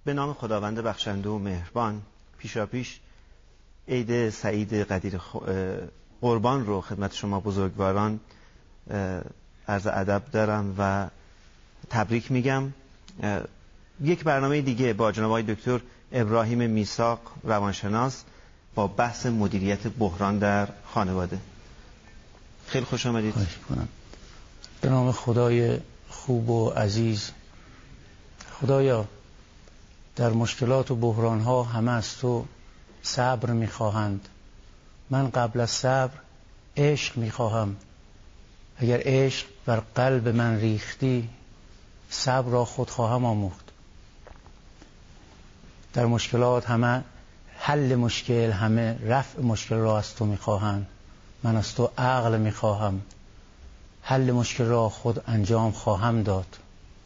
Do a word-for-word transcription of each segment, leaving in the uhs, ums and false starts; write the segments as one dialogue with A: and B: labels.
A: به نام خداوند بخشنده و مهربان. پیشاپیش عید سعید قدیر قربان رو خدمت شما بزرگواران عرض ادب دارم و تبریک میگم. یک برنامه دیگه با جناب آقای دکتر ابراهیم میثاق روانشناس با بحث مدیریت بحران در خانواده. خیلی خوش آمدید.
B: خواهش می‌کنم. به نام خدای خوب و عزیز. خدایا، در مشکلات و بحران ها همه از تو صبر میخواهند. من قبل از صبر عشق میخواهم. اگر عشق بر قلب من ریختی، صبر را خود خواهم آموخت. در مشکلات همه حل مشکل، همه رفع مشکل را از تو میخواهند. من از تو عقل میخواهم. حل مشکل را خود انجام خواهم داد.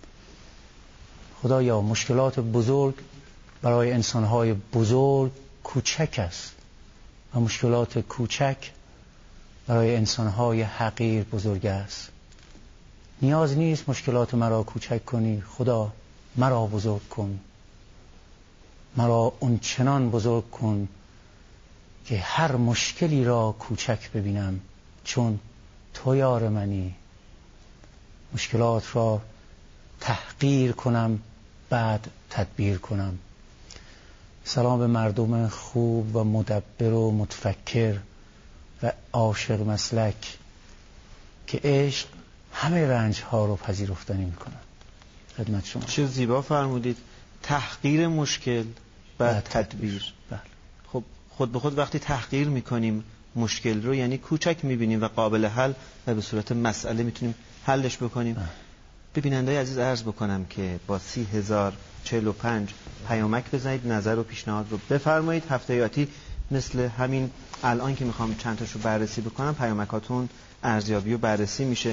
B: خدایا، مشکلات بزرگ برای انسانهای بزرگ کوچک است و مشکلات کوچک برای انسانهای حقیر بزرگ است. نیاز نیست مشکلات مرا کوچک کنی. خدا، مرا بزرگ کن. مرا اون چنان بزرگ کن که هر مشکلی را کوچک ببینم، چون تو یار منی. مشکلات را تحقیر کنم، بعد تدبیر کنم. سلام به مردم خوب و مدبر و متفکر و عاشق مسلک که عشق همه رنج ها رو پذیرفتنی میکنن. خدمت شما.
A: چه زیبا فرمودید. تحقیر مشکل بعد تدبیر.
B: بله.
A: خب خود به خود وقتی تحقیر میکنیم مشکل رو، یعنی کوچک میبینیم و قابل حل و به صورت مسئله میتونیم حلش بکنیم.
B: بله.
A: به بیننده عزیز عرض بکنم که با سی هزار چهل و پنج پیامک بزنید، نظر و پیشنهاد رو بفرمایید. هفته آتی مثل همین الان که میخوام چند تاشو بررسی بکنم، پیامکاتون ارزیابی و بررسی میشه.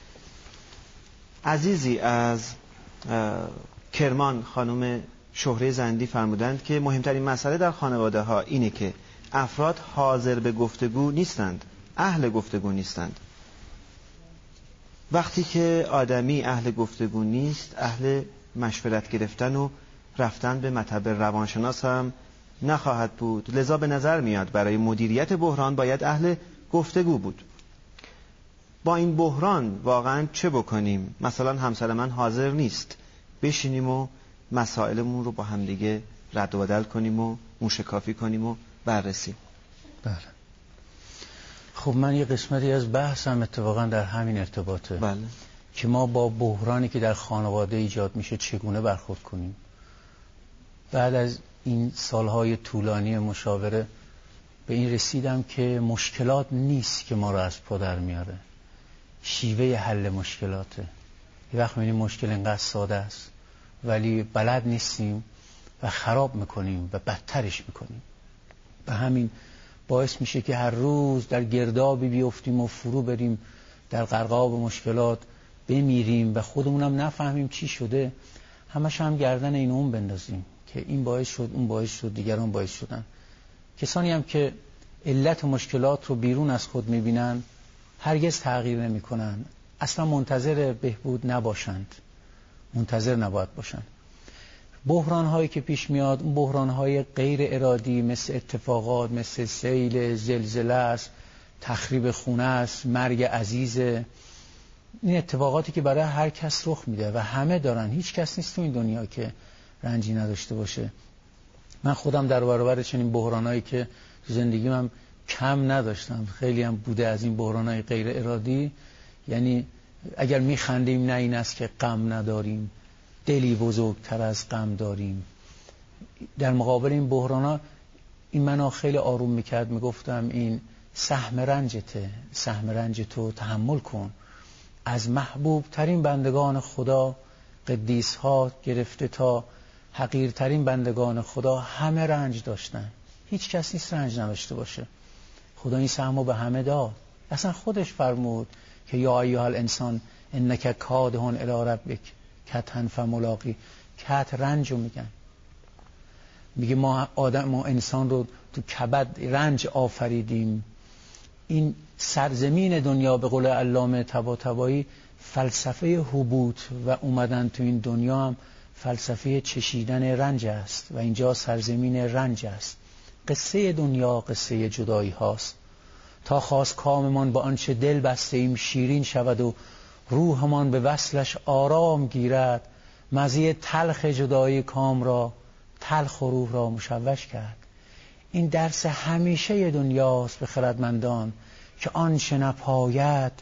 A: عزیزی از کرمان، خانم شهره زندی فرمودند که مهمترین مسئله در خانواده ها اینه که افراد حاضر به گفتگو نیستند، اهل گفتگو نیستند. وقتی که آدمی اهل گفتگو نیست، اهل مشورت گرفتن و رفتن به مطب روانشناس هم نخواهد بود. لذا به نظر میاد برای مدیریت بحران باید اهل گفتگو بود. با این بحران واقعا چه بکنیم؟ مثلا همسر من حاضر نیست، بشینیم و مسائلمون رو با همدیگه رد و بدل کنیم و موشکافی کنیم و بررسی.
B: بله. خب من یه قسمتی از بحثم اتفاقا در همین ارتباطه.
A: بله.
B: که ما با بحرانی که در خانواده ایجاد میشه چگونه برخورد کنیم. بعد از این سالهای طولانی مشاوره به این رسیدم که مشکلات نیست که ما رو از پا در میاره، شیوه حل مشکلاته. یه وقت میبینیم مشکل اینقدر ساده است ولی بلد نیستیم و خراب میکنیم و بدترش میکنیم. به همین باعث میشه که هر روز در گردابی بیفتیم و فرو بریم در غرقاب مشکلات، بمیریم و خودمونم نفهمیم چی شده. همش هم گردن این اون بندازیم که این باعث شد، اون باعث شد، دیگران باعث شدن. کسانی هم که علت مشکلات رو بیرون از خود میبینن هرگز تغییر نمی کنن. اصلا منتظر بهبود نباشند، منتظر نباید باشند. بحران هایی که پیش میاد، اون بحران های غیر ارادی مثل اتفاقات، مثل سیل، زلزله است، تخریب خونه است، مرگ عزیزه. این اتفاقاتی که برای هر کس رخ میده و همه دارن. هیچ کس نیست تو این دنیا که رنجی نداشته باشه. من خودم در برابر چنین بحرانایی که تو زندگیم هم کم نداشتم، خیلی هم بوده از این بحرانای غیر ارادی. یعنی اگر میخندیم نه این است که غم نداریم، دلی بزرگتر از غم داریم. در مقابل این بحرانا این منو خیلی آروم میکرد. میگفتم این سهم رنجته، سهم رنج تو تحمل کن. از محبوب ترین بندگان خدا، قدیس ها گرفته تا حقیرترین بندگان خدا، همه رنج داشتن. هیچ کس نیست رنج نداشته باشه. خدا این سهمو به همه داد. اصلا خودش فرمود که یا ایها الانسان انک کادحون الی ربک کدحا فملاقی. کد رنجو میگن. میگه ما آدم، ما انسان رو تو کبد رنج آفریدیم. این سرزمین دنیا به قول علامه طباطبایی فلسفه حبوط و اومدن تو این دنیا هم فلسفه چشیدن رنج است و اینجا سرزمین رنج است. قصه دنیا قصه جدایی هاست. تا خواست کاممان با آنچه دل بسته ایم شیرین شود و روحمان به وصلش آرام گیرد، مزه تلخ جدایی کام را تلخ و روح را مشوش کرد. این درس همیشه دنیاست به خردمندان که آنچه نپاید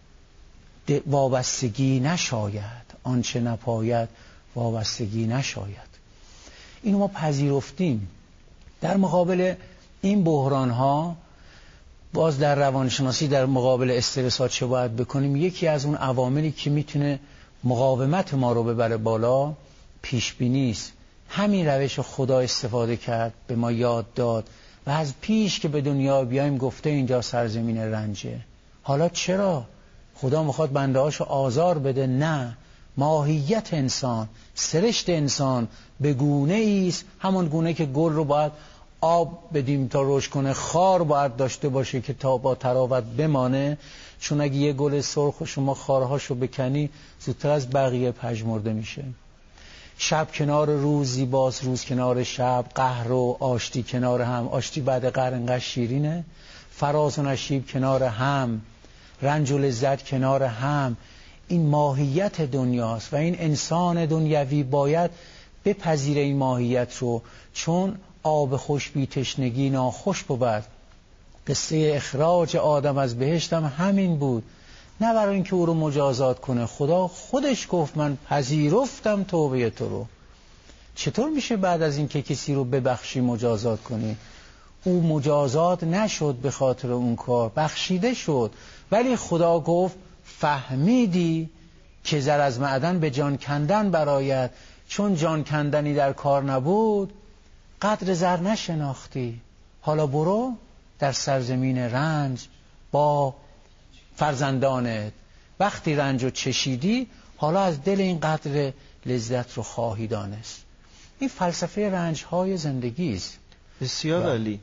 B: وابستگی نشاید، آنچه نپاید وابستگی نشاید. اینو ما پذیرفتیم. در مقابل این بحران ها باز در روانشناسی در مقابل استرس ها چه باید بکنیم؟ یکی از اون عواملی که میتونه مقاومت ما رو ببره بالا پیش بینی است. همین روش خدا استفاده کرد، به ما یاد داد و از پیش که به دنیا بیایم گفته اینجا سرزمین رنجه. حالا چرا خدا میخواد بنده هاشو آزار بده؟ نه، ماهیت انسان، سرشت انسان به گونه ایست، همون گونه که گل رو باید آب بدیم تا رشد کنه، خار باید داشته باشه که تا با تراوت بمانه، چون اگه یه گل سرخ و شما خارهاشو بکنی زودتر از بقیه پژمرده میشه. شب کنار روز زیباست، روز کنار شب، قهر و آشتی کنار هم، آشتی بعد قهر انقدر شیرینه، فراز و نشیب کنار هم، رنج و لذت کنار هم. این ماهیت دنیاست و این انسان دنیوی باید بپذیره این ماهیت رو، چون آب خوش بی تشنگی ناخوش بود. قصه اخراج آدم از بهشت هم همین بود، نه برای اینکه او رو مجازات کنه. خدا خودش گفت من پذیرفتم توبه تو رو. چطور میشه بعد از اینکه کسی رو ببخشی مجازات کنی؟ او مجازات نشد به خاطر اون کار، بخشیده شد، ولی خدا گفت فهمیدی که زر از معدن به جان کندن برآید، چون جان کندنی در کار نبود قدر زر نشناختی. حالا برو در سرزمین رنج با فرزندانت، وقتی رنج رو چشیدی حالا از دل این قدر لذت رو خواهی دانست. این فلسفه رنج های زندگی است.
A: بسیار عالی.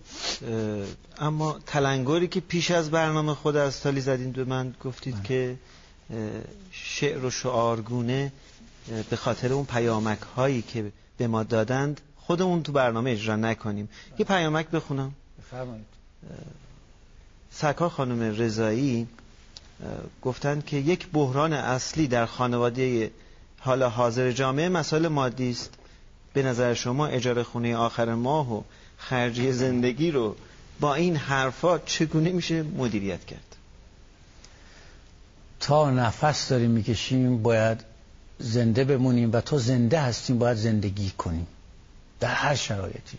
A: اما تلنگری که پیش از برنامه خود از تالی زدین به من گفتید من. که شعر و شعارگونه به خاطر اون پیامک هایی که به ما دادند خودمون تو برنامه اجرا نکنیم. من. یه پیامک بخونم.
B: بفرمایید.
A: سرکار خانم رضایی گفتند که یک بحران اصلی در خانواده حال حاضر جامعه مسائل مادی است. به نظر شما اجاره خونه آخر ماه و خرجی زندگی رو با این حرفا چگونه میشه مدیریت کرد؟
B: تا نفس داریم میکشیم باید زنده بمونیم و تا زنده هستیم باید زندگی کنیم در هر شرایطی.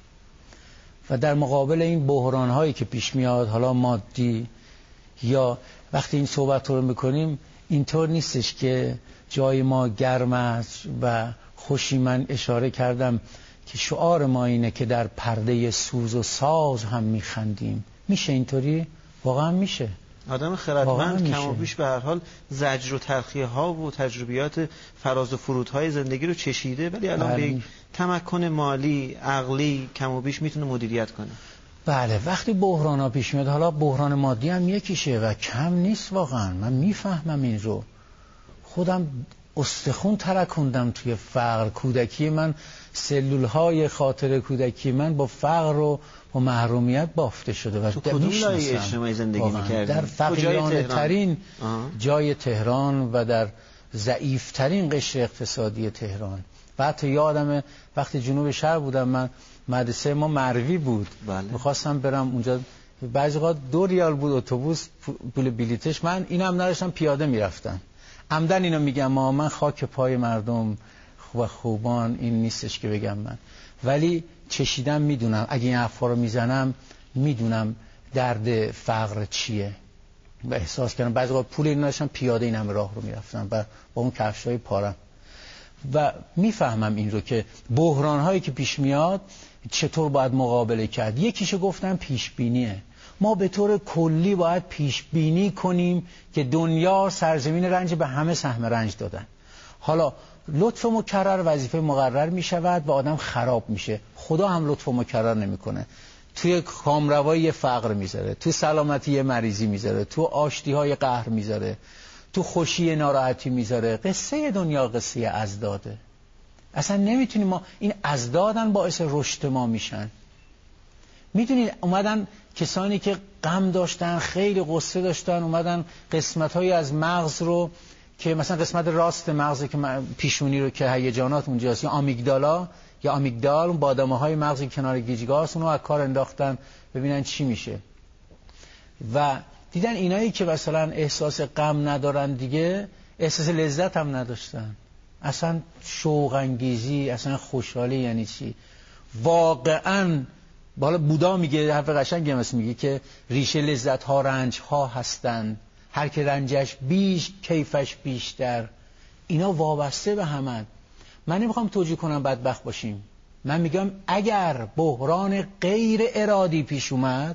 B: و در مقابل این بحران هایی که پیش میاد، حالا مادی یا وقتی این صحبت رو میکنیم اینطور نیستش که جای ما گرم است و خوشی. من اشاره کردم که شعار ما اینه که در پرده سوز و ساز هم میخندیم. میشه اینطوری؟ واقعا میشه.
A: آدم خردمند کم و بیش به هر حال زجر و تلخی ها و تجربیات فراز و فرودهای زندگی رو چشیده، ولی الان به یک تمکن مالی عقلی کم و بیش میتونه مدیریت کنه.
B: بله، وقتی بحران ها پیش میاد، حالا بحران مادی هم یکیشه و کم نیست واقعا. من میفهمم این رو، خودم استخون ترکوندم توی فقر. کودکی من، سلول های خاطر کودکی من با فقر و با محرومیت بافته شده و
A: تو کدوم لایه اجتماعی زندگی می‌کردی؟
B: در فقیرانه ترین جای تهران و در ضعیف ترین قشر اقتصادی تهران. و حتی یادمه وقتی جنوب شهر بودم، من مدرسه ما مروی بود، بله. میخواستم برم اونجا، بعضی وقت دو ریال بود اتوبوس پول بلیتش، من اینم نداشتم پیاده میرفتم. عمدن اینو میگم، ما من خاک پای مردم و خوبان این نیستش که بگم من، ولی چشیدم، میدونم اگه این حرفا رو میزنم میدونم درد فقر چیه و احساس کردم. بعضی وقت پول اینو نداشتم پیاده اینم راه رو میرفتم با اون کفشای پارم و میفهمم این رو که بحران هایی که پیش میاد چطور باید مقابله کرد. یکیشو گفتم پیش بینیه. ما به طور کلی باید پیش بینی کنیم که دنیا سرزمین رنج، به همه سهم رنج دادن. حالا لطف مکرر وظیفه مقرر می شود و آدم خراب میشه. خدا هم لطف مکرر نمیکنه. توی کامروایی فقر میذاره، تو سلامتی مریضی میذاره، تو آشتی های قهر میذاره، تو خوشی ناراحتی میذاره. قصه دنیا قصه ازداده. اصلا نمیتونیم ما این ازدادن باعث رشد ما میشن. میدونید اومدن کسانی که غم داشتن، خیلی غصه داشتن، اومدن قسمت‌هایی از مغز رو که مثلا قسمت راست مغز که پیشونی رو که هیجانات اونجاست، یا آمیگدالا یا آمیگدال، اون بادامه‌های مغزی کنار گیجگاه‌ست، اونو از کار انداختن ببینن چی میشه. و دیدن اینایی که مثلا احساس غم ندارن دیگه احساس لذت هم نداشتن. اصلا شوق انگیزی، اصلا خوشحالی یعنی چی؟ واقعاً بالا بودا میگه، حرف قشنگی مثل میگه که ریشه لذت ها رنج ها هستند، هر که رنجش بیش کیفش بیشتر. اینا وابسته به همن. من نمیخوام توجیه کنم بدبخت باشیم، من میگم اگر بحران غیر ارادی پیش اومد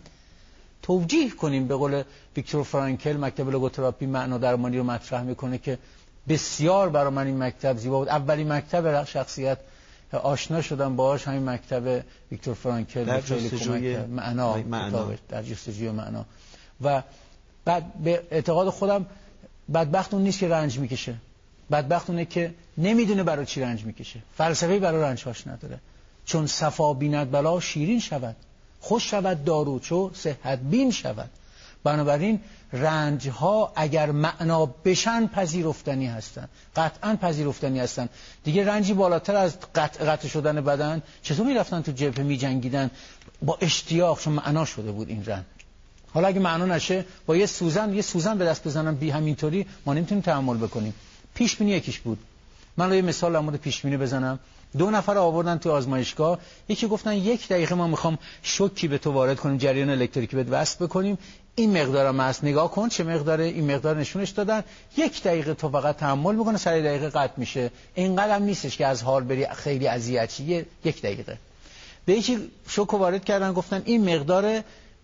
B: توجیه کنیم. به قول ویکتور فرانکل مکتب لوگوتراپی معنا درمانی رو مطرح میکنه که بسیار برای من این مکتب زیبا بود. اولین مکتب شخصیت آشنا شدم باهاش همین مکتب ویکتور فرانکل
A: در جستجوی
B: معنا، معنا. در جستجوی معنا. و بعد به اعتقاد خودم بدبخت اون نیست که رنج میکشه، بدبخت اونه که نمیدونه برای چی رنج میکشه، فلسفه‌ای برای رنجهاش نداره. چون صفا بیند بلا شیرین شود، خوش شود دارو چو صحت بین شود. بنابراین رنج ها اگر معنا بشن پذیرفتنی هستن، قطعا پذیرفتنی هستن. دیگه رنجی بالاتر از قطع قطع شدن بدن چطور میرفتن تو جبهه میجنگیدن با اشتیاق، چون معنا شده بود این رنج. حالا اگه معنا نشه با یه سوزن یه سوزن به دست بزنن بی همینطوری ما نمیتونیم تحمل بکنیم. پیش بینی یکیش بود. من یه مثال در مورد پیش بینی بزنم. دو نفر آوردن تو آزمایشگاه، یکی گفتن یک دقیقه ما میخوام شوکی به تو وارد کنیم، جریان الکتریکی بهت وصل بکنیم، این مقدار هم هست، نگاه کن چه مقداره، این مقدار نشونش دادن، یک دقیقه تو فقط تحمل میکنه، سر دقیقه قطع میشه. اینقدر هم نیستش که از حال بری خیلی اذیت شی، یک دقیقه. به یکی شوک وارد کردن، گفتن این مقدار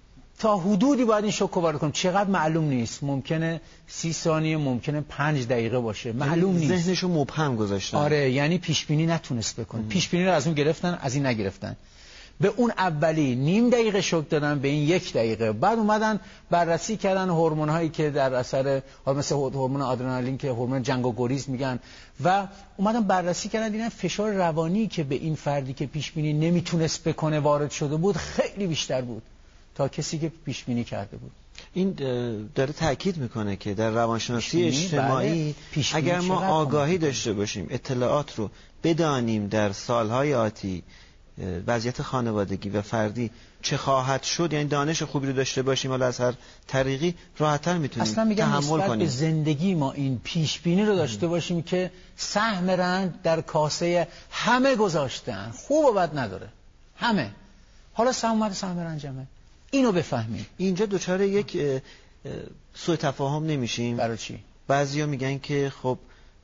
B: تا حدودی باید این شوک وارد کنیم، چقدر معلوم نیست، ممکنه سی ثانیه، ممکنه پنج دقیقه باشه، معلوم نیست.
A: ذهنشو مبهم گذاشتن.
B: آره، یعنی پیش بینی نتونست بکنه. پیش بینی رو از اون گرفتن، از این نگرفتن. به اون اولی نیم دقیقه شوک دادن، به این یک دقیقه. بعد اومدن بررسی کردن هورمون هایی که در اثر مثل هورمون آدرنالین که هورمون جنگ و گریز میگن، و اومدن بررسی کردن دیدن فشار روانی که به این فردی که پیش بینی نمیتونست بکنه وارد شده بود خیلی بیشتر بود تا کسی که پیش بینی کرده بود.
A: این داره تاکید میکنه که در روانشناسی اجتماعی اگر ما آگاهی داشته باشیم، اطلاعات رو بدانیم در سالهای آتی وضعیت خانوادگی و فردی چه خواهد شد، یعنی دانش خوبی رو داشته باشیم، حالا از هر طریقی راحت‌تر میتونیم
B: اصلا میگم
A: تحمل
B: نسبت
A: کنیم.
B: به زندگی ما این پیش بینی رو داشته باشیم که سهم رنج در کاسه همه گذاشتن، خوب و بد نداره، همه. حالا سهم اومده سهم رنجمه، اینو بفهمیم.
A: اینجا دوچار یک سوء تفاهم نمیشیم؟
B: برای چی؟
A: بعضیا میگن که خب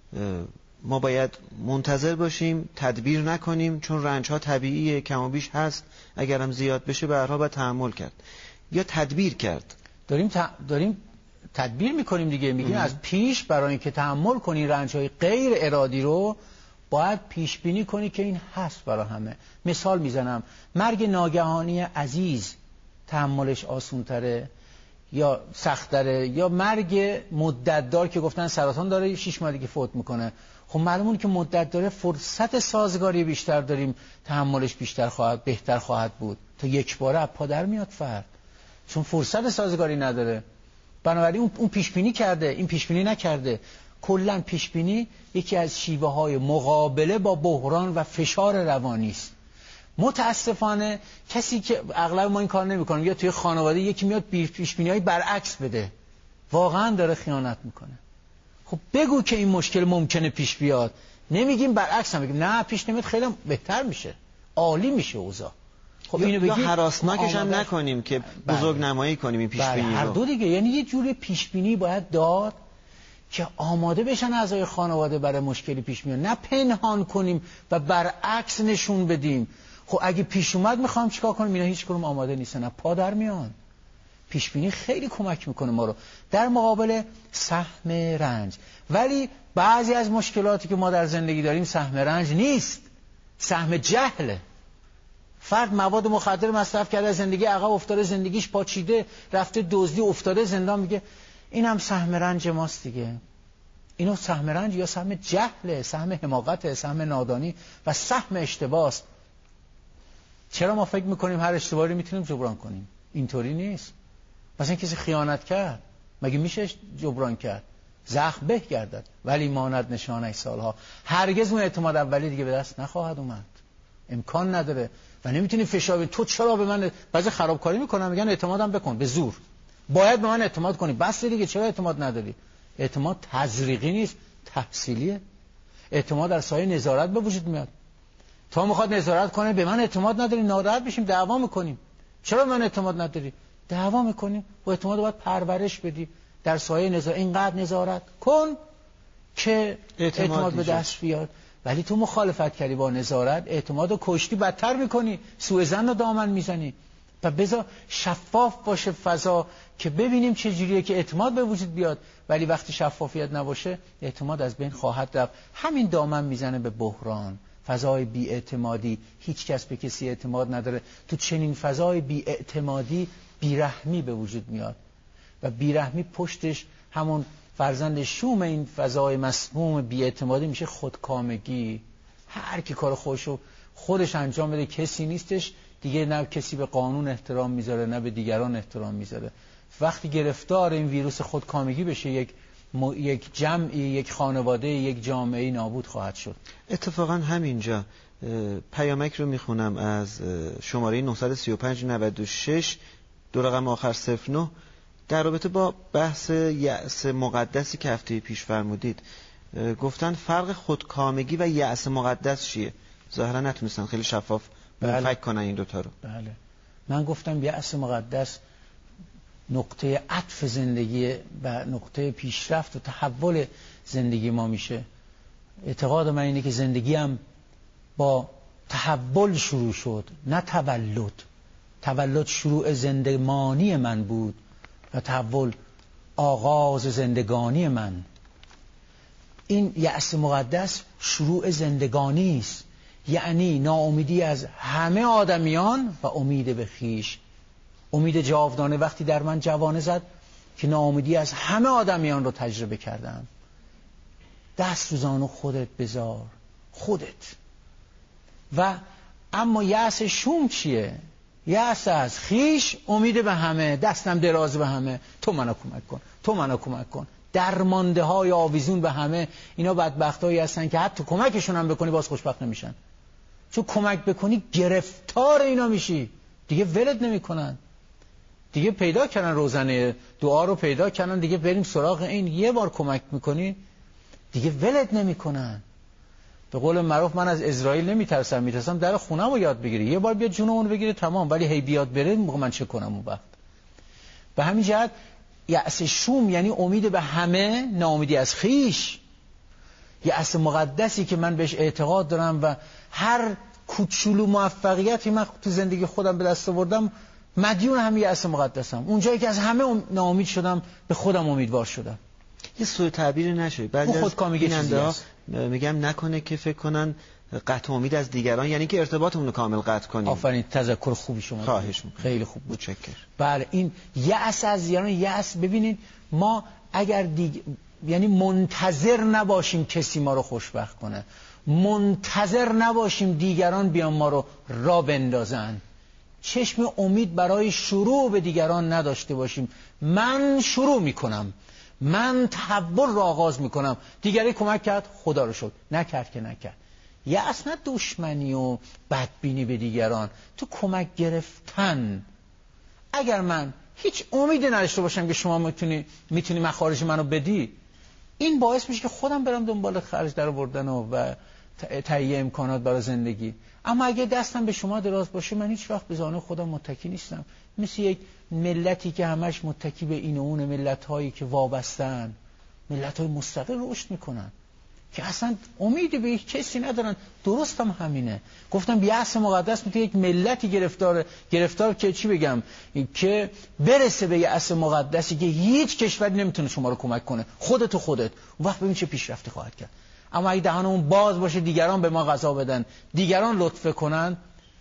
A: ما باید منتظر باشیم، تدبیر نکنیم، چون رنج ها طبیعیه، کم و بیش هست، اگرم زیاد بشه به هر حال باید تحمل کرد. یا تدبیر کرد.
B: داریم ت... داریم تدبیر میکنیم دیگه، میگیم از پیش برای اینکه تحمل کنی رنج های غیر ارادی رو باید پیش بینی کنی که این هست برای همه. مثال میزنم، مرگ ناگهانی عزیز تحملش آسونتره یا سخت‌تره، یا مرگ مدت دار که گفتن سرطان داره شش ماه دیگه فوت میکنه. خب معلومه که مدت داره فرصت سازگاری بیشتر داریم، تحملش بیشتر خواهد بهتر خواهد بود تا یک باره از پا در میاد فرد، چون فرصت سازگاری نداره. بنابراین اون پیش بینی کرده، این پیش بینی نکرده. کلا پیش بینی یکی از شیوه های مقابله با بحران و فشار روانی است. متاسفانه کسی که اغلب ما این کار نمی‌کنیم، یا توی خانواده یکی میاد پیش بینی‌های برعکس بده، واقعا داره خیانت میکنه. خب بگو که این مشکل ممکنه پیش بیاد، نمیگیم برعکس، هم بگیم نه پیش نمیاد خیلی بهتر میشه، عالی میشه اوضاع. خب اینو بگیم،
A: یا هراسناکش هم نکنیم که بزرگ نمایی کنیم این پیش بینی رو.
B: هر دو دیگه، یعنی یه جوری پیش بینی باید داد که آماده بشن اعضای خانواده برای مشکلی پیش میاد، نه پنهان کنیم و برعکس نشون بدیم. خب اگه پیش اومد میخوام چیکار کنیم، اینا هیچ کدوم آماده نیستن، نه پا در میان. پیش بینی خیلی کمک میکنه ما رو در مقابل سهم رنج. ولی بعضی از مشکلاتی که ما در زندگی داریم سهم رنج نیست، سهم جهله. فرد مواد مخدر مصرف کرده، زندگی عقب افتاده، زندگیش پاچیده، رفته دزدی، افتاده زندان، میگه اینم سهم رنج ماست دیگه. اینو سهم رنج یا سهم جهل، سهم حماقت، سهم نادانی و سهم اشتباهست. چرا ما فکر میکنیم هر اشتباهی میتونیم جبران کنیم؟ اینطوری نیست. مثلا کسی خیانت کرد، مگه میشه جبران کرد؟ زخم به گردد ولی ماند نشانه سالها. هرگز اون اعتماد اولی دیگه به دست نخواهد اومد، امکان نداره. و نمیتونی فشار تو چرا به من بعضی خرابکاری میکنن، میگن اعتمادم بکن به زور، باید به من اعتماد کنی. بس دیگه چرا اعتماد نداری؟ اعتماد تزریقی نیست، تحصیلیه. اعتماد در سایه نظارت به وجود میاد. تا میخواد نظارت کنه به من اعتماد نداری، ناراحت بشیم، دعوا میکنیم. چرا به من اعتماد نداری؟ دعوا میکنیم. و اعتماد باید پرورش بدی در سایه نظارت. اینقدر نظارت کن که اعتماد, اعتماد به دست بیاد. ولی تو مخالفت کردی با نظارت، اعتماد رو کشتی، بدتر میکنی، سوء ظن رو دامن میزنی. و بذار شفاف باشه فضا که ببینیم چه جوریه که اعتماد به وجود بیاد. ولی وقتی شفافیت نباشه اعتماد از بین خواهد رفت. همین دامن میزنه به بحران، فضای بی‌اعتمادی. هیچ کس به کسی اعتماد نداره. تو چنین فضای بی‌اعتمادی بیرحمی به وجود میاد و بیرحمی پشتش همون فرزند شوم این فضای مسموم بی‌اعتمادی میشه خودکامگی. هر کی کار خودشو خودش انجام بده، کسی نیستش دیگه، نه کسی به قانون احترام میذاره نه به دیگران احترام میذاره. وقتی گرفتار این ویروس خودکامگی بشه، یک م... یک جمعی، یک خانواده، یک جامعه نابود خواهد شد.
A: اتفاقا همینجا پیامک رو میخونم از شماره نه سه پنج نه شش دو رقم آخر صفر نه در رابطه با بحث یأس مقدسی که هفته پیش فرمودید. گفتن فرق خودکامگی و یأس مقدس چیه؟ ظاهرا نتونستن خیلی شفاف فکر کنن این دوتا رو.
B: بله، من گفتم یأس مقدس نقطه عطف زندگی و نقطه پیشرفت و تحول زندگی ما میشه. اعتقاد من اینه که زندگیم با تحول شروع شد، نه تولد. تولد شروع زندگانی من بود و تحول آغاز زندگانی من. این یأس مقدس شروع زندگانی است، یعنی ناامیدی از همه آدمیان و امید به خیش. امید جاودانه وقتی در من جوانه زد که ناامیدی از همه آدمیان رو تجربه کردم. دست رو زانو خودت بذار، خودت. و اما یأس شوم چیه؟ یأس از خیش، امید به همه، دستم دراز به همه، تو منو کمک کن، تو منو کمک کن. درمانده های آویزون به همه، اینا بدبختایی هستن که حتی کمکشون هم بکنی باز خوشبخت نمیشن. چون کمک بکنی گرفتار اینا میشی، دیگه ولت نمیکنن. دیگه پیدا کردن روزنه دعا رو پیدا کردن، دیگه بریم سراغ این. یه بار کمک میکنی دیگه ولت نمیکنن. به قول معروف من از اسرائیل نمیترسم، میترسم در خونم رو یاد بگیری. یه بار بیا جونمون بگیره تمام، ولی هی بیاد بره من چه کنم اون وقت. به همین جهت یأس شوم یعنی امید به همه، ناامیدی از خیش. یأس مقدسی که من بهش اعتقاد دارم و هر کوچولو موفقیتی من تو زندگی خودم به دست آوردم مدیون همین یأس مقدسم. اونجایی که از همه ناامید شدم به خودم امیدوار شدم.
A: یه سوء تعبیر نشه. بعضی از بیننده‌ها میگم نکنه که فکر کنن قطع امید از دیگران یعنی که ارتباطمون رو کامل قطع کنیم.
B: آفرین، تذکر خوبی شما.
A: خواهش می‌کنم.
B: خیلی خوب بود.
A: متشکرم.
B: بله، این یأس از دیگران، یأس ببینید ما اگر دیگ... یعنی منتظر نباشیم کسی ما رو خوشبخت کنه، منتظر نباشیم دیگران بیان ما رو را بندازن، چشم امید برای شروع به دیگران نداشته باشیم. من شروع میکنم، من تحول را آغاز میکنم، دیگری کمک کرد خدا رو شد، نکرد که نکرد. یأس نه دشمنی و بدبینی به دیگران، تو کمک گرفتن. اگر من هیچ امیدی نداشته باشم که شما میتونی میتونی مخارج منو بدی، این باعث میشه که خودم برم دنبال خرج در آوردن و, و تهیه امکانات برای زندگی. اما اگه دستم به شما دراز باشه من هیچ وقت به زانوی خودم متکی نیستم. مثل یک ملتی که همش متکی به این و اون، ملت‌هایی که وابستن، ملت‌های مستقل رشد میکنن که اصلا امیدی به کسی ندارن. درست هم همینه. گفتم یأس مقدس میتونه یک ملتی گرفتار گرفتار که چی بگم که برسه به یأس مقدسی که هیچ کشوری نمیتونه شما رو کمک کنه، خودت و خودت. اون وقت ببین چه پیشرفتی خواهد کرد. اما اگه دهانمون باز باشه دیگران به ما غذا بدن، دیگران لطف کنن،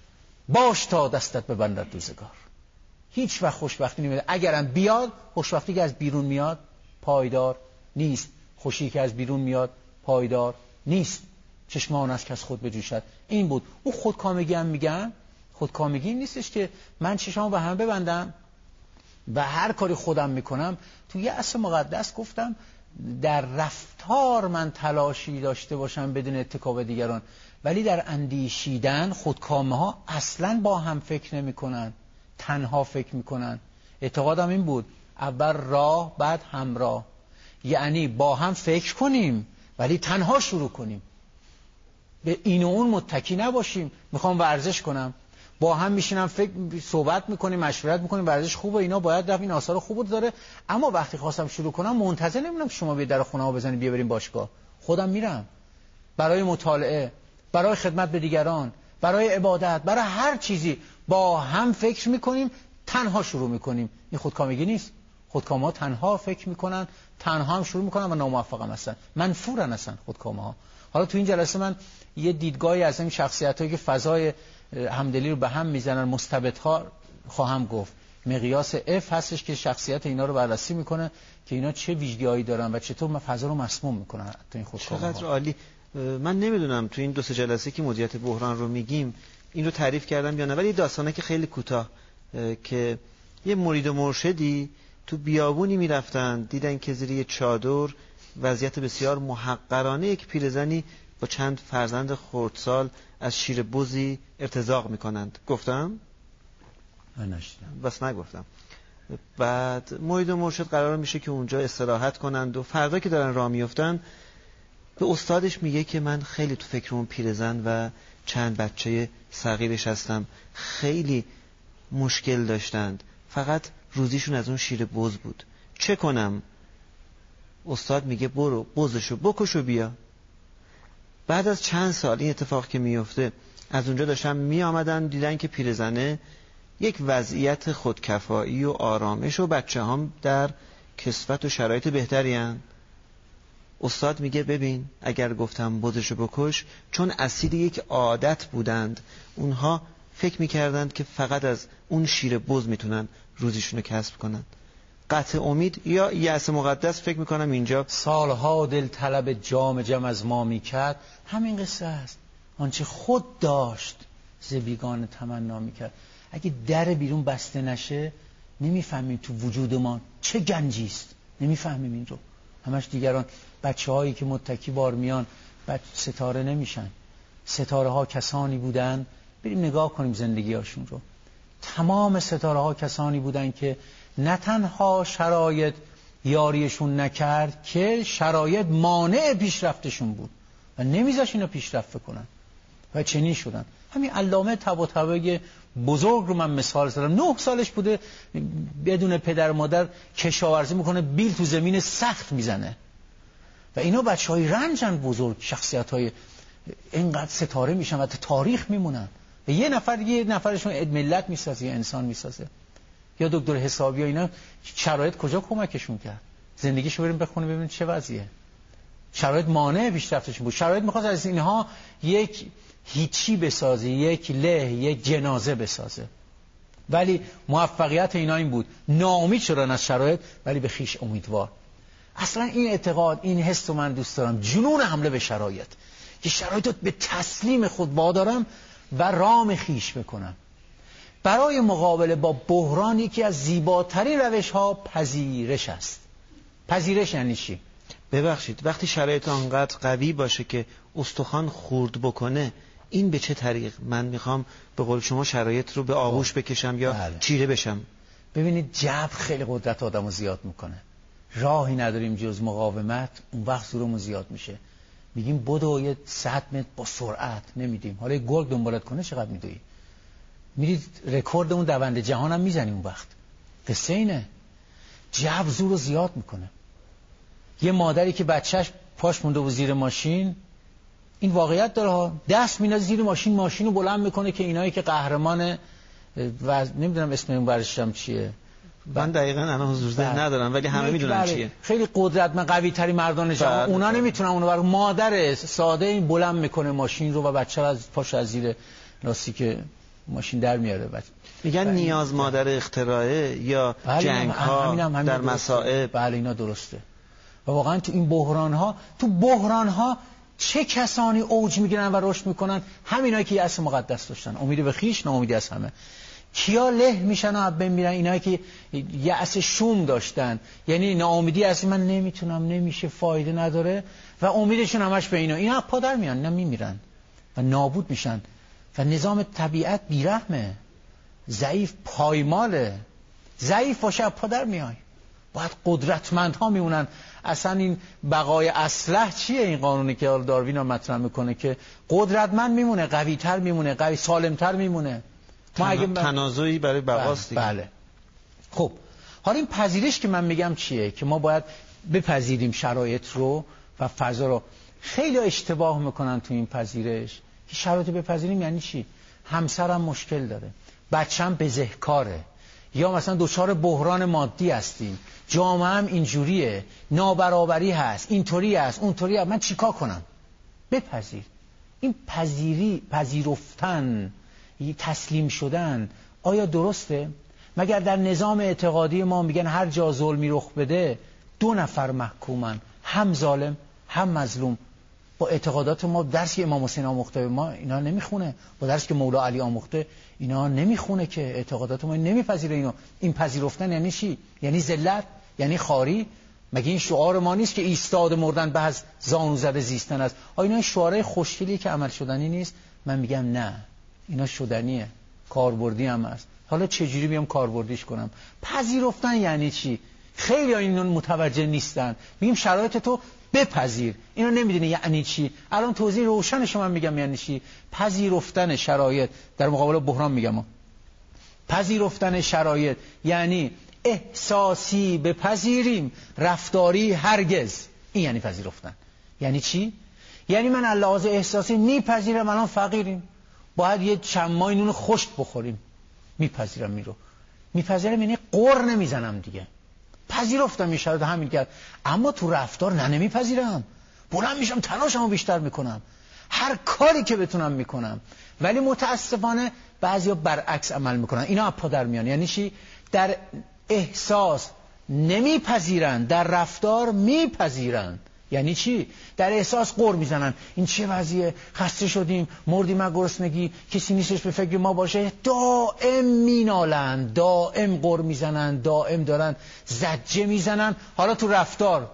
B: باش تا دستت ببندد روزگار، هیچ وقت خوشبختی نمیاد. اگرم بیاد خوشبختی که از بیرون میاد پایدار نیست. خوشی که از بیرون میاد پایدار نیست. چشمان است که از خود بجوشد. این بود. او خودکامگی هم میگن، خودکامگی نیستش که من چشمامو به هم ببندم و هر کاری خودم میکنم. تو یه اصل مقدس گفتم در رفتار من تلاشی داشته باشم بدون اتکا به دیگران، ولی در اندیشیدن خودکامه ها اصلا با هم فکر نمی کنن، تنها فکر میکنن. اعتقادم این بود اول راه بعد همراه، یعنی با هم فکر کنیم ولی تنها شروع کنیم، به این و اون متکی نباشیم. میخوام ورزش کنم، با هم میشینم فکر صحبت میکنیم، مشورت میکنیم، ورزش خوبه، اینا باید رفت، این آثار خوب داره، اما وقتی خواستم شروع کنم منتظر نمیمونم شما بیا در خونه‌ها بزنید بیا بریم باشگاه. خودم میرم برای مطالعه، برای خدمت به دیگران، برای عبادت، برای هر چیزی با هم فکر میکنیم، تنها شروع میکنیم. این خودکامگی نیست. خودکامه ها تنها فکر میکنن، تنها هم شروع میکنن و ناموفق هم هستن، منفورن هستن خودکامه ها. حالا تو این جلسه من یه دیدگاهی از این شخصیتایی که فضای همدلی رو به هم میزنن مستبدها خواهم گفت. مقیاس اف هستش که شخصیت اینا رو بررسی میکنه که اینا چه ویژگی‌هایی دارن و چطور فضا رو مسموم میکنن تو این خودکامه ها.
A: چقدر عالی. من نمیدونم تو این دو سه جلسه که مدیریت بحران رو میگیم این رو تعریف کردم یا نه، ولی داستانه که خیلی کوتاه که یه مرید و مرشدی تو بیابونی میرفتن، دیدن که زیر یه چادر وضعیت بسیار محقرانه یک پیرزنی با چند فرزند خردسال از شیر بزی ارتزاق میکنند. گفتم؟
B: من نشیدم.
A: بس نگفتم. بعد مرید و مرشد قرار میشه که اونجا استراحت کنند و فردا که دارن راه میافتن به استادش میگه که من خیلی تو فکر اون پیرزن و چند بچه صغیرش هستم، خیلی مشکل داشتند، فقط روزیشون از اون شیر بز بود، چه کنم؟ استاد میگه برو بزشو بکش و بیا. بعد از چند سال این اتفاق که میفته، از اونجا داشتن می آمدن دیدن که پیرزنه یک وضعیت خودکفایی و آرامش و بچه هم در کسوت و شرایط بهتری هن. استاد میگه ببین اگر گفتم بزشو بکش، چون اسیر یک عادت بودند، اونها فکر میکردند که فقط از اون شیر بز میتونن روزیشونو کسب کنن. قطع امید یا یأس مقدس فکر میکنم اینجا
B: سالها دل طلب جام جم از ما میکرد. همین قصه است. آنچه خود داشت ز بیگانه تمنا میکرد. اگه در بیرون بسته نشه نمیفهمیم تو وجود ما چه گنجی است، نمیفهمیم این رو. همش دیگران، بچه هایی که متکی بار میان بچه ستاره نمیشن. ستاره ها کسانی بودن، بریم نگاه کنیم زندگی هاشون رو. تمام ستاره ها کسانی بودن که نه تنها شرایط یاریشون نکرد که شرایط مانع پیشرفتشون بود و نمیذاش اینا پیشرفت کنن و چنین شدن. همین علامه طباطبایی بزرگ رو من مثال زدم، نه سالش بوده بدون پدر مادر کشاورزی میکنه، بیل تو زمین سخت میزنه و اینا بچه های رنجن، بزرگ شخصیت های اینقدر ستاره میشن و تاریخ میمونن و یه نفر یه نفرشون ملت میسازه، یه انسان میسازه. یا دکتر حسابی ها، اینا شرایط کجا کمکشون کرد؟ زندگیشو بریم بخونه ببینید چه وضعیه. شرایط مانع پیشرفتشون بود. شرایط میخواست از اینها یک هیچی بسازه، یک له، یک جنازه بسازه. ولی موفقیت اینا این بود، ناامید شدن از شرایط ولی به خیش امیدوار. اصلا این اعتقاد، این حس رو من دوست دارم، جنون حمله به شرایط، که شرایط رو به تسلیم خود وادارم و رام خیش بکنم. برای مقابله با بحران یکی از زیباترین روش ها پذیرش است. پذیرش یعنی چی؟
A: ببخشید وقتی شرایط آنقدر قوی باشه که استخوان خورد بکنه، این به چه طریق؟ من میخوام به قول شما شرایط رو به آغوش بکشم یا بله. چیره بشم.
B: ببینید جبر خیلی قدرت آدمو زیاد میکنه. راهی نداریم جز مقاومت، اون وقت زورمون زیاد میشه. میگیم بدو یه صد متر با سرعت، نمیدیم. حالا یه گرگ دنبالت کنه چقدر میدوی؟ میرید رکورد اون دونده جهان هم میزنی اون وقت. قصه اینه. جبر زور رو زیاد میکنه. یه مادری که بچهش پاش مونده و زیر ماشین، این واقعیت داره ها، دست میندازه زیر ماشین، ماشین رو بلند میکنه که اینایی که قهرمان و نمیدونم اسم اون ورزشم چیه،
A: من دقیقاً الان حضور ذهن ندارم ولی همه میدونن چیه.
B: خیلی قدرتمند قوی تری مردان جهان، اونا نمیتونن اونو برای مادر ساده این بلند میکنه ماشین رو و بچه رو از پاش از زیر لاستیک ماشین در میاره. بچه
A: میگن نیاز مادر اختراعه یا جنگ ها در مسائب.
B: بله اینا درسته. و واقعا تو این بحران ها تو بحران ها چه کسانی اوج میگیرن و رشد میکنن؟ همینایی که یأس مقدس داشتن، امید به خویش، ناامیدی از همه. کیا له میشن و اب میرن؟ اینایی که یأس شوم داشتن، یعنی ناامیدی از من نمیتونم، نمیشه، فایده نداره و امیدشون همش به اینا، اینا پا در میان، اینا میمیرن و نابود میشن. و نظام طبیعت بیرحمه، ضعیف، پایماله. ضعیف باشه پا در میای. باید قدرتمندها میمونن. اصلا این بقای اصلح چیه؟ این قانونی که داروین هم مطرح میکنه که قدرتمند میمونه، قوی‌تر میمونه، قوی سالمتر میمونه. ما اگه
A: تنازعی برای بقاست دیگه.
B: بله. خب حالا این پذیرش که من میگم چیه؟ که ما باید بپذیریم شرایط رو و فضا رو. خیلی اشتباه میکنن تو این پذیرش که شرایط بپذیریم یعنی چی؟ همسرم مشکل داره، بچه‌م بزهکاره، یا مثلا دچار بحران مادی هستیم، جامعه هم اینجوریه، نابرابری هست، اینطوری هست، اونطوری هست، من چیکار کنم؟ بپذیر. این پذیری، پذیرفتن، تسلیم شدن آیا درسته؟ مگر در نظام اعتقادی ما میگن هر جا ظلمی رخ بده دو نفر محکومن، هم ظالم هم مظلوم؟ با اعتقادات ما درس که امام حسین آموخته به ما اینا نمیخونه، با درس که مولا علی آموخته اینا نمیخونه، که اعتقادات ما نمیپذیره اینو. این پذیرفتن یعنی چی؟ یعنی ذلت؟ یعنی خاری؟ مگه این شعار ما نیست که ایستاد مردن به از زانو زده زیستن است؟ آیا اینا شعارهای خوشگلی که عمل شدنی نیست؟ من میگم نه، اینا شدنیه، کاربردی هم است. حالا چجوری بیام کاربردیش کنم؟ پذیرفتن یعنی چی؟ خیلی ها اینو متوجه نیستن. میگیم شرایط تو بپذیر، اینو نمیدونی یعنی چی. الان توضیح روشنش من میگم یعنی چی. پذیرفتن شرایط در مقابل بحران میگم. پذیرفتن شرایط یعنی احساسی بپذیریم، رفتاری هرگز. این یعنی پذیرفتن. یعنی چی؟ یعنی من از لحاظ احساسی میپذیرم الان فقیریم، باید یه چند ماه نون خشک بخوریم، میپذیرم. میرو میپذیرم یعنی قر نمیزنم دیگه. پذیرفتم این شرایط، همین کرد. اما تو رفتار نه، نمیپذیرم، بلند میشم تلاشمو بیشتر میکنم، هر کاری که بتونم میکنم. ولی متاسفانه بعضیا برعکس عمل میکنن، اینا پا در میان. یعنی چی؟ در احساس نمیپذیرن، در رفتار میپذیرن. یعنی چی؟ در احساس قر میزنن، این چه وضعیه، خسته شدیم، مردیم از گرسنگی، کسی نیستش به فکر ما باشه، دائم مینالن، دائم قر میزنن، دائم دارن زجه میزنن. حالا تو رفتار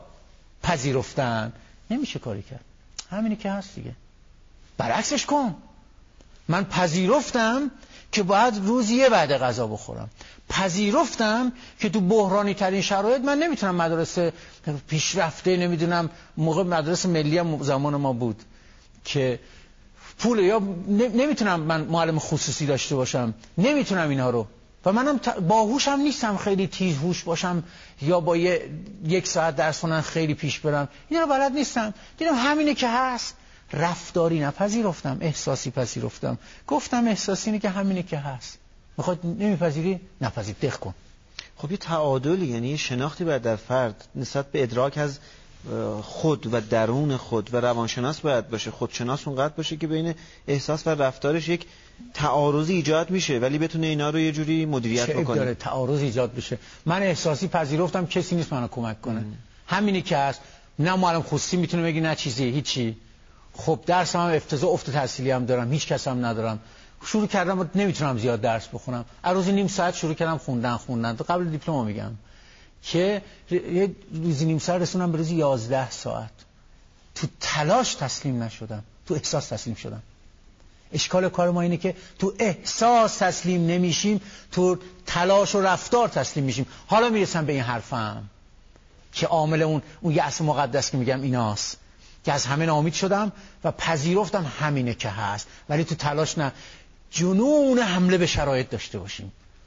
B: پذیرفتن نمیشه کاری کرد، همینی که هست دیگه. برعکسش کن. من پذیرفتم که باید روزی یه وعده غذا بخورم، پذیرفتم که تو بحرانی ترین شرایط من نمیتونم مدرسه پیشرفته، نمیدونم موقع مدرسه ملی هم زمان ما بود که پول، یا نمیتونم من معلم خصوصی داشته باشم، نمیتونم اینا رو، و منم باهوشم نیستم خیلی تیز هوش باشم یا با یه یک ساعت درس خوندن خیلی پیش برم، اینا رو بلد نیستم. دیدم همینه که هست. رفتاری نپذیرفتم، احساسی پذیرفتم. گفتم احساسی اینه که همینه که هست. میخواد نمیپذیری؟ نپذیر، دق کن.
A: خب یه تعادلی، یعنی یه شناختی باید در فرد نسبت به ادراک از خود و درون خود و روانشناس باید باشه، خودشناس اونقدر باشه که بین احساس و رفتارش یک تعارضی ایجاد میشه، ولی بتونه اینا رو یه جوری مدیریت
B: بکنه. چه داره تعارض ایجاد بشه؟ من احساسی پذیرفتم کسی نیست منو کمک کنه، ام. همینی که هست. نه معلم خصوصی میتونه بگی، نه چیزی، هیچی. خب درسم هم افتضاح، افت تحصیلی هم دارم، هیچ کس هم ندارم. شروع کردم نمیتونم زیاد درس بخونم، از روزی نیم ساعت شروع کردم خوندن خوندن تا قبل دیپلم میگم که یه روزی نیم ساعت رسونم به روزی یازده ساعت. تو تلاش تسلیم نشدم، تو احساس تسلیم شدم. اشکال کار ما اینه که تو احساس تسلیم نمیشیم، تو تلاش و رفتار تسلیم میشیم. حالا میرسم به این حرفم که عامل اون اون یأس مقدس که میگم ایناست، که از همه ناامید شدم و پذیرفتم همینه که هست، ولی تو تلاش نه. جنون حمله به شرایط داشته باشیم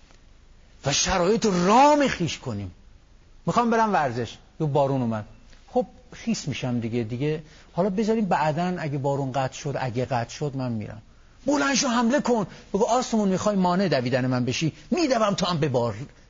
B: و شرایط رو رام خیش کنیم. میخوام برم ورزش، یه بارون اومد، خب خیس میشم دیگه دیگه حالا بذاریم بعدن اگه بارون قطع شد، اگه قطع شد من میرم. بلند شو حمله کن، بگو آسمون میخوای مانع دویدن من بشی، میدوم تو هم ببار،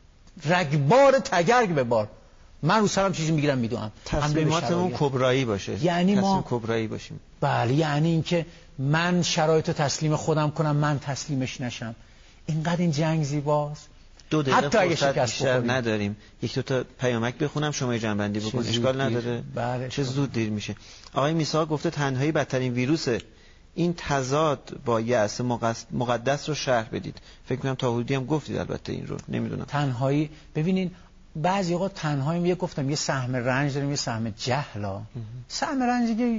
B: رگبار تگرگ ببار، من رو سرم چیزی میگیرم میدوام.
A: تصمیماتمون کبرایی باشه،
B: یعنی ما
A: کبرایی باشیم.
B: بله، یعنی اینکه من شرایط تسلیم خودم کنم، من تسلیمش نشم. اینقدر این جنگ زیباست.
A: دو دقیقه
B: حتی اگه
A: فرصت
B: شکست
A: بیشتر
B: بخوریم.
A: نداریم. یک دو تا پیامک بخونم شما جنبندی بکن. اشکال نداره؟
B: بله.
A: چه زود دیر میشه. آقای میثاق گفته تنهایی بدترین ویروسه. این تضاد با یأس مقدس رو شرح بدید. فکر می‌کنم تا حدودی هم گفتید البته این رو. نمیدونم.
B: تنهایی ببینین بعضی اوقات تنهایی یه گفتم یه سهم رنج داریم یه سهم جهلا. سهم رنجی که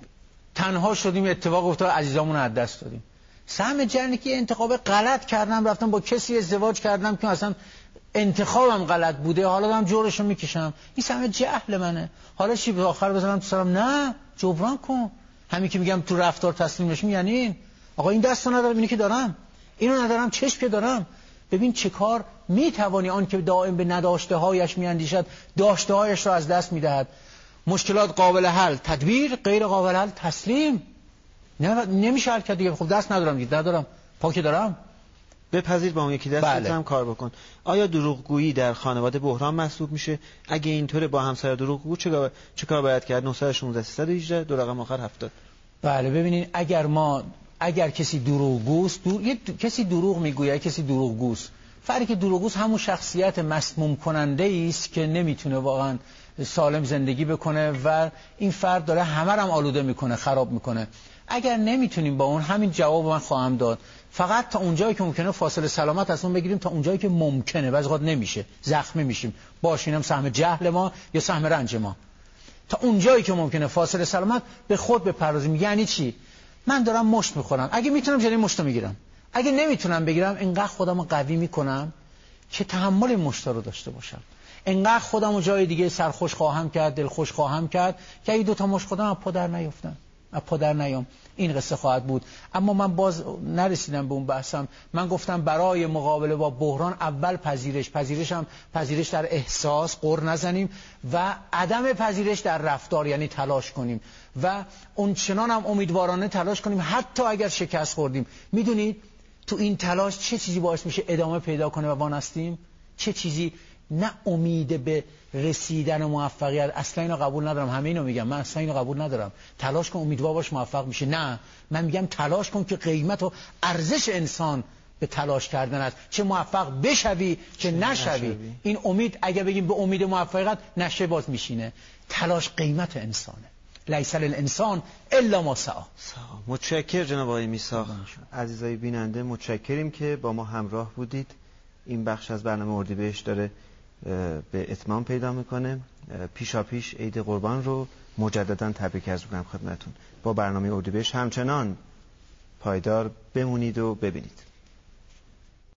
B: تنها شدیم اتفاق افتاد عزیزامون رو از دست دادیم. سهم جهلی که انتخاب غلط کردم رفتم با کسی ازدواج کردم که اصلا انتخابم غلط بوده حالا دارم جورشو میکشم. این سهم جهل منه. حالا چی به آخر بزنم تو سرم؟ نه جبران کن. همین که میگم تو رفتار تسلیم بشم یعنی این آقا این دستو ندارم اینی که دارم اینو ندارم چشم که دارم. ببین چه کار میتوانی آن که دائم به نداشته هایش میاندیشد داشته هایش را از دست میدهد. مشکلات قابل حل تدبیر، غیر قابل حل تسلیم. نه نمیشه حل کرد دیگه. خب دست ندارم دیگه ندارم پا که دارم
A: بپذیر با اون یکی دست
B: بله.
A: هم کار بکن. آیا دروغگویی در خانواده بحران محسوب میشه؟ اگه اینطوره با همسر دروغگو چه چه کار باید کرد؟ نه یک شش سیصد و هجده دو رقم آخر هفتاد.
B: بله ببینید اگر ما اگر کسی دروغگوست دور... یه د... کسی دروغ میگوید کسی دروغگوست. فرقی که دروغگوست همون شخصیت مسموم کننده است که نمیتونه واقعا سالم زندگی بکنه و این فرد داره همه رو هم آلوده میکنه خراب میکنه. اگر نمیتونیم با اون همین جواب من خواهم داد فقط تا اونجایی که ممکنه فاصله سلامت از اون بگیریم تا اونجایی که ممکنه. بعضی وقت نمیشه زخمی میشیم باشه اینم سهم جهل ما یا سهم رنج ما. تا اونجایی که ممکنه فاصله سلامت به خود بپردازیم. یعنی چی؟ من دارم مشت میخورم اگه میتونم جلوی مشتو میگیرم اگه نمیتونم بگیرم اینقدر خودمو قوی میکنم که تحمل مشت رو داشته باشم. اینقدر خودمو جای دیگه سرخوش خواهم کرد دلخوش خواهم کرد که اگه دو تا مشت خودم پا در نیافتم پا در نیام. این قصه خواهد بود. اما من باز نرسیدم به اون بحثم. من گفتم برای مقابله با بحران اول پذیرش پذیرش هم پذیرش در احساس قر نزنیم و عدم پذیرش در رفتار یعنی تلاش کنیم و اون چنان هم امیدوارانه تلاش کنیم حتی اگر شکست خوردیم. میدونید تو این تلاش چه چیزی باعث میشه ادامه پیدا کنه و وانستیم؟ چه چیزی؟ نه امید به رسیدن موفقیت. اصلا اینو قبول ندارم. همه اینو میگم من اصلا اینو قبول ندارم. تلاش کن امیدوار باش موفق میشه. نه من میگم تلاش کن که قیمت و ارزش انسان به تلاش کردن است. چه موفق بشوی چه نشوی. این امید اگه بگیم به امید موفقیت نشه باز میشینه. تلاش قیمت انسانه. لیس الانسان الا ما سعی.
A: متشکر جناب آقای میثاق. عزیزای بیننده متشکریم که با ما همراه بودید. این بخش از برنامه اردیبهشت داره به اتمام پیدا میکنه. پیشا پیش عید قربان رو مجددا تبریک عرض میکنم خدمتتون. با برنامه اردیبهشت همچنان پایدار بمونید و ببینید.